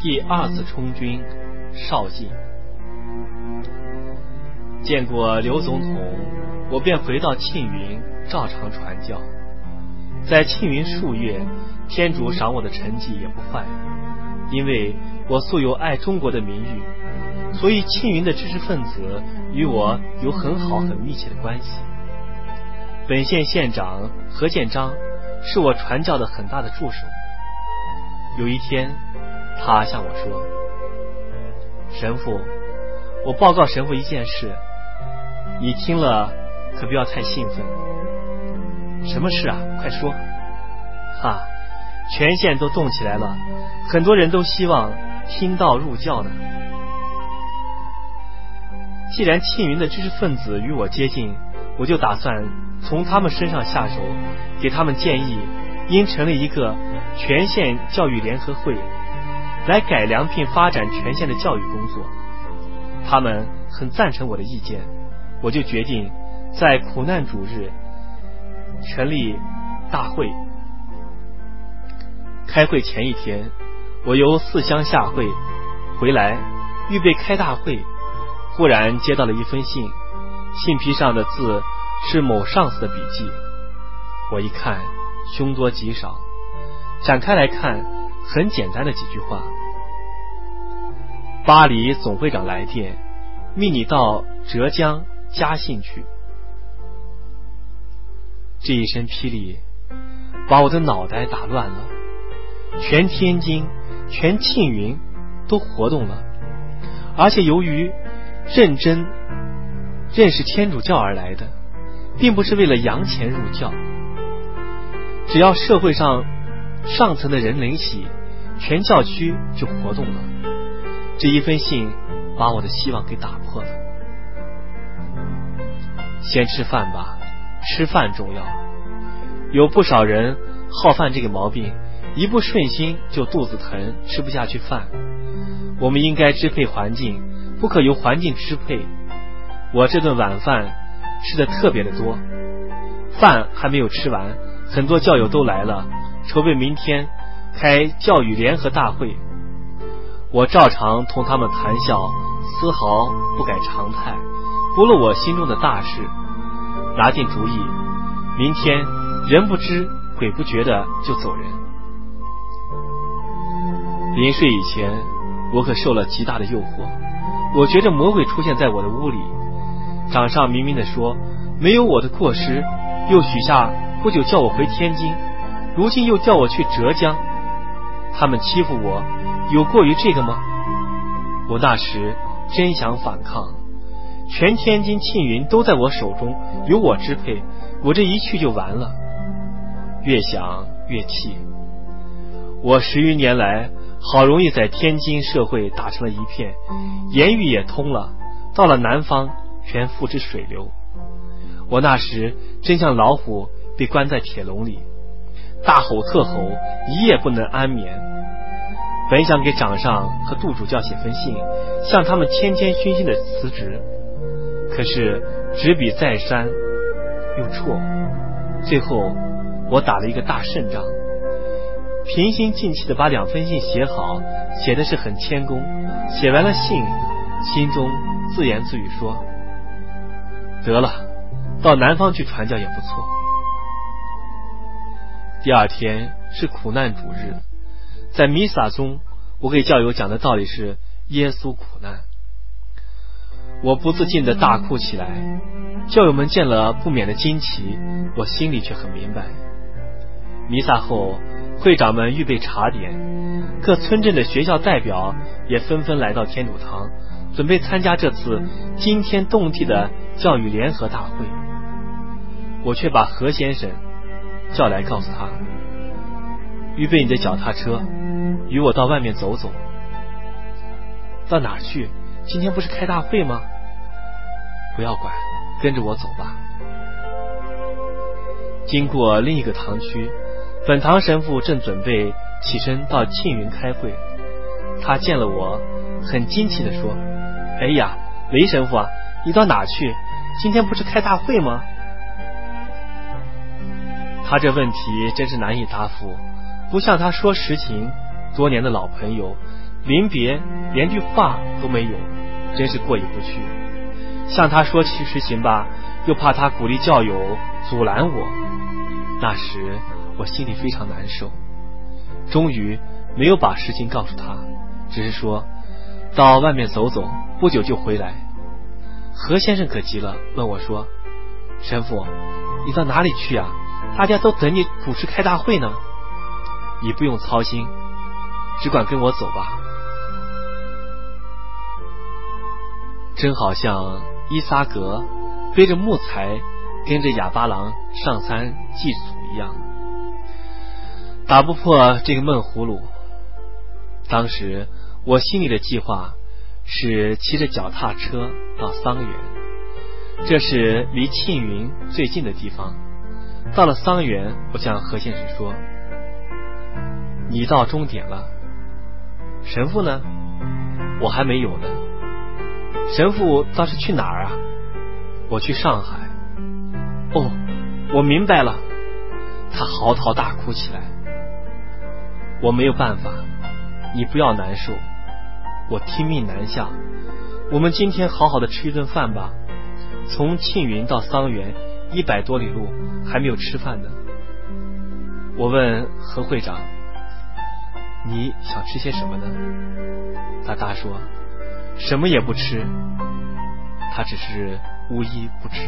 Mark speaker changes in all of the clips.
Speaker 1: 第2次充军，绍兴。见过刘总统，我便回到庆云，照常传教。在庆云数月，天主赏我的成绩也不坏，因为我素有爱中国的名誉，所以庆云的知识分子与我有很好很密切的关系。本县县长何建章是我传教的很大的助手。有一天，他向我说：“神父，我报告神父一件事，你听了可不要太兴奋。”“什么事啊？快说。”“哈，全县都动起来了，很多人都希望听道入教呢。既然庆云的知识分子与我接近，我就打算从他们身上下手，给他们建议应成立一个全县教育联合会，来改良并发展全县的教育工作。”他们很赞成我的意见，我就决定在苦难主日成立大会。开会前一天，我由4乡下会回来，预备开大会，忽然接到了一封信，信皮上的字是某上司的笔记。我一看，凶多吉少，展开来看，很简单的几句话：“巴黎总会长来电，命你到浙江嘉兴去。”这一声霹雳把我的脑袋打乱了，全天津全庆云都活动了，而且由于认识天主教而来的，并不是为了洋钱入教。只要社会上上层的人领洗，全教区就活动了。这一封信把我的希望给打破了。先吃饭吧，吃饭重要。有不少人好犯这个毛病，一不顺心就肚子疼，吃不下去饭。我们应该支配环境，不可由环境支配。我这顿晚饭吃的特别的多，饭还没有吃完，很多教友都来了，筹备明天开教育联合大会。我照常同他们谈笑，丝毫不改常态，不论我心中的大事。拿定主意，明天人不知鬼不觉的就走人。临睡以前，我可受了极大的诱惑，我觉着魔鬼出现在我的屋里。掌上明明的说，没有我的过失，又许下不久叫我回天津，如今又叫我去浙江。他们欺负我，有过于这个吗？我那时真想反抗，全天津庆云都在我手中，由我支配，我这一去就完了。越想越气，我10余年来好容易在天津社会打成了一片，言语也通了，到了南方全付之水流。我那时真像老虎被关在铁笼里，大吼特吼，一夜不能安眠。本想给掌上和杜主教写封信，向他们谦谦虚虚的辞职，可是执笔再三又辍，最后我打了一个大胜仗，平心静气的把2封信写好，写的是很谦恭。写完了信，心中自言自语说：“得了，到南方去传教也不错。”第2天是苦难主日，在弥撒中，我给教友讲的道理是耶稣苦难。我不自禁的大哭起来，教友们见了不免的惊奇，我心里却很明白。弥撒后，会长们预备茶点，各村镇的学校代表也纷纷来到天主堂，准备参加这次惊天动地的教育联合大会。我却把何先生叫来，告诉他：“预备你的脚踏车，与我到外面走走。”“到哪儿去？今天不是开大会吗？”“不要管，跟着我走吧。”经过另一个堂区，本堂神父正准备起身到庆云开会。他见了我，很惊奇地说：“哎呀，雷神父啊，你到哪去？今天不是开大会吗？”他这问题真是难以答复，不像他说实情，多年的老朋友， 临别连句话都没有，真是过意不去。向他说起实情吧，又怕他鼓励教友阻拦我。那时我心里非常难受，终于没有把事情告诉他，只是说到外面走走，不久就回来。何先生可急了，问我说：神父，你到哪里去啊？大家都等你主持开大会呢。你不用操心，只管跟我走吧。真好像伊撒格背着木材跟着哑巴郎上山祭祖一样，打不破这个闷葫芦。当时我心里的计划是骑着脚踏车到桑园，这是离庆云最近的地方。到了桑园，我向何先生说：你到终点了，神父呢？我还没有呢。神父倒是去哪儿啊？我去上海。哦，我明白了。他嚎啕大哭起来。我没有办法，你不要难受，我听命难下。我们今天好好的吃一顿饭吧。从庆云到桑园100多里路，还没有吃饭呢。我问何会长：你想吃些什么呢？他答说：什么也不吃。他只是无一不吃。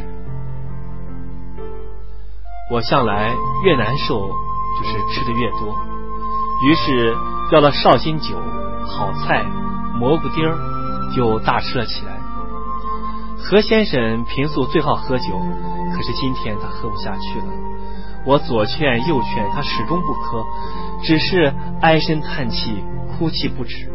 Speaker 1: 我向来越难受就是吃的越多，于是要了绍兴酒、好菜、蘑菇丁儿，就大吃了起来。何先生平素最好喝酒，可是今天他喝不下去了。我左劝右劝，他始终不喝，只是唉声叹气，哭泣不止。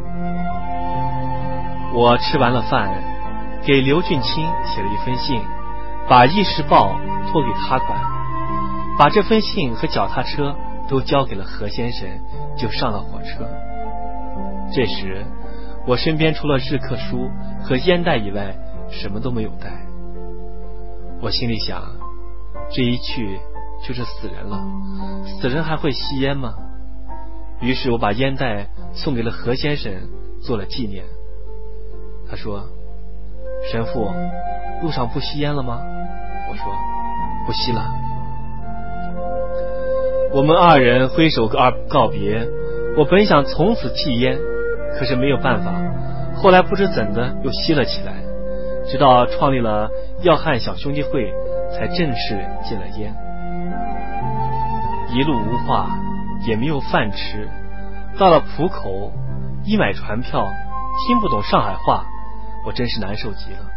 Speaker 1: 我吃完了饭，给刘俊卿写了一封信，把《议事报》托给他管，把这封信和脚踏车都交给了何先生，就上了火车。这时我身边除了日课书和烟袋以外，什么都没有带。我心里想，这一去就是死人了，死人还会吸烟吗？于是我把烟袋送给了何先生，做了纪念。他说：神父，路上不吸烟了吗？我说：不吸了。我们二人挥手告别。我本想从此戒烟，可是没有办法，后来不知怎的又吸了起来，直到创立了要汉小兄弟会，才正式戒了烟。一路无话，也没有饭吃。到了浦口，一买船票，听不懂上海话，我真是难受极了。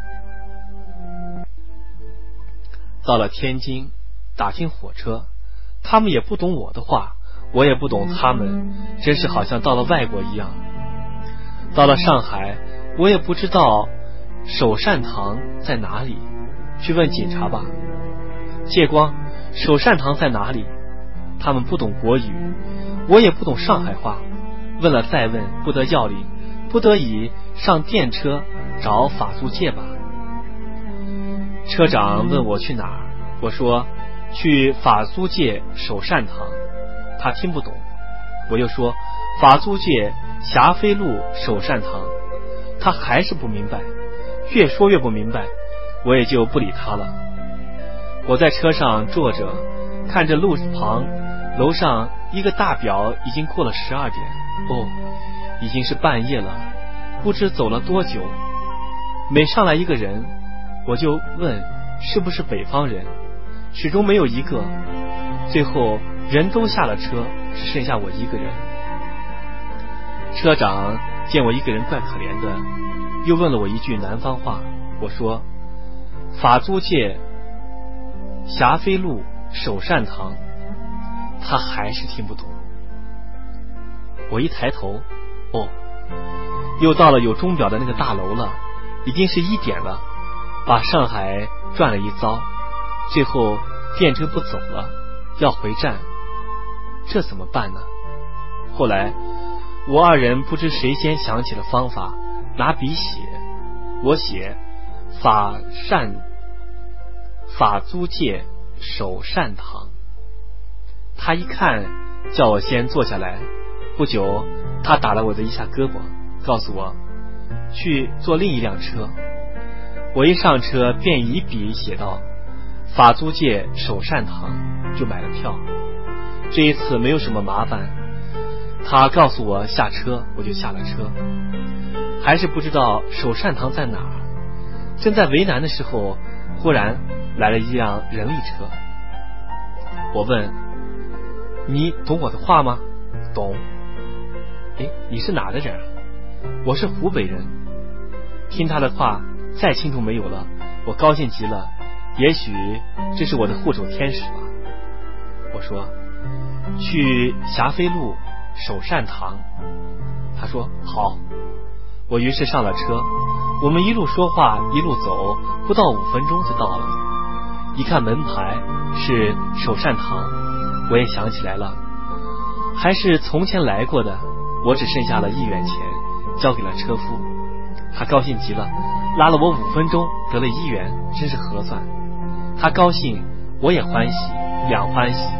Speaker 1: 到了天津，打听火车，他们也不懂我的话，我也不懂他们，真是好像到了外国一样。到了上海，我也不知道首善堂在哪里，去问警察吧。借光，首善堂在哪里？他们不懂国语，我也不懂上海话，问了再问，不得要领，不得已上电车找法租界吧。车长问我去哪儿，我说去法租界首善堂，他听不懂。我又说法租界霞飞路首善堂，他还是不明白，越说越不明白，我也就不理他了。我在车上坐着，看着路旁楼上一个大表已经过了12点，已经是半夜了，不知走了多久。每上来一个人，我就问是不是北方人，始终没有一个。最后人都下了车，只剩下我一个人。车长见我一个人怪可怜的，又问了我一句南方话。我说法租界霞飞路首善堂，他还是听不懂。我一抬头，又到了有钟表的那个大楼了，已经是1点了，把上海转了一遭，最后电车不走了，要回站，这怎么办呢？后来我二人不知谁先想起了方法，拿笔写，我写法租界首善堂。他一看，叫我先坐下来。不久他打了我的一下胳膊， 告诉我去坐另一辆车。我一上车便以笔写道法租界首善堂，就买了票。这一次没有什么麻烦，他告诉我下车，我就下了车。还是不知道首善堂在哪儿，正在为难的时候，忽然来了一辆人力车。我问，你懂我的话吗？懂。你是哪的人？我是湖北人。听他的话再清楚没有了，我高兴极了，也许这是我的护守天使吧。我说去霞飞路首善堂。他说好。我于是上了车，我们一路说话一路走，不到5分钟就到了。一看门牌是首善堂，我也想起来了，还是从前来过的。我只剩下了1元钱，交给了车夫。他高兴极了，拉了我5分钟，得了1元，真是合算。他高兴，我也欢喜，两欢喜。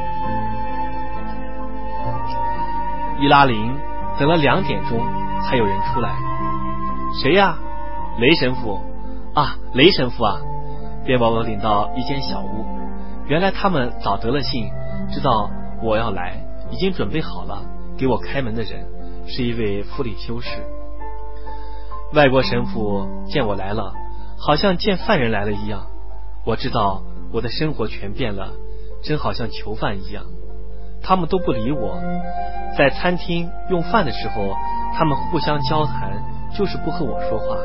Speaker 1: 一拉铃，等了2点钟才有人出来。谁呀？雷神父啊，雷神父啊！便把我领到一间小屋。原来他们早得了信，知道我要来，已经准备好了。给我开门的人是一位弗里修士。外国神父见我来了，好像见犯人来了一样。我知道我的生活全变了，真好像囚犯一样。他们都不理我，在餐厅用饭的时候，他们互相交谈，就是不和我说话。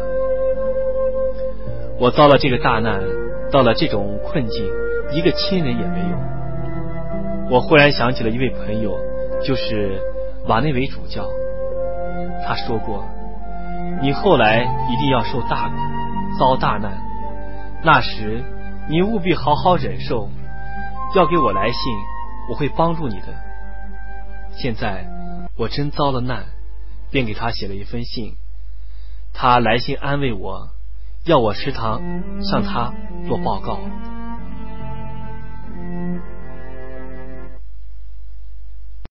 Speaker 1: 我遭了这个大难，到了这种困境，一个亲人也没有。我忽然想起了一位朋友，就是瓦内维主教。他说过，你后来一定要受大苦，遭大难，那时你务必好好忍受，要给我来信，我会帮助你的。现在我真遭了难，便给他写了一封信。他来信安慰我，要我时常向他做报告。